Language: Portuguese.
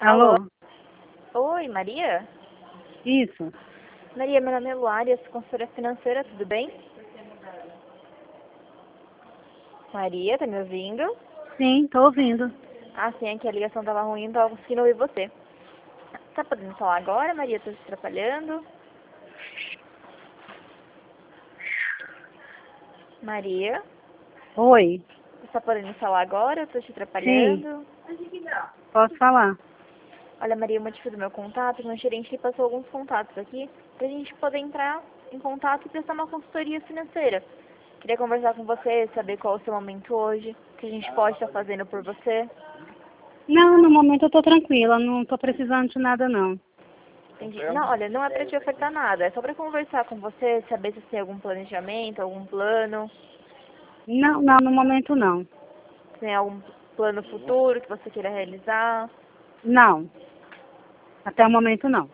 Alô? Oi, Maria? Isso. Maria, meu nome é Luária, sou consultora financeira, tudo bem? Maria, tá me ouvindo? Sim, tô ouvindo. Ah, sim, aqui a ligação tava ruim, não tava conseguindo ouvir você. Tá podendo falar agora, Maria? Tô te atrapalhando? Maria? Oi. Você tá podendo falar agora? Eu tô te Sim, atrapalhando? posso falar. Olha, Maria, o motivo do meu contato, meu gerente me passou alguns contatos aqui pra gente poder entrar em contato e prestar uma consultoria financeira. Queria conversar com você, saber qual é o seu momento hoje, o que a gente pode estar fazendo por você. Não, no momento eu tô tranquila, não tô precisando de nada não. Entendi. Não, olha, não é pra te ofertar nada, é só pra conversar com você, saber se tem algum planejamento, algum plano, Não, não, no momento não. se tem algum plano futuro que você queira realizar. Não, até o momento não.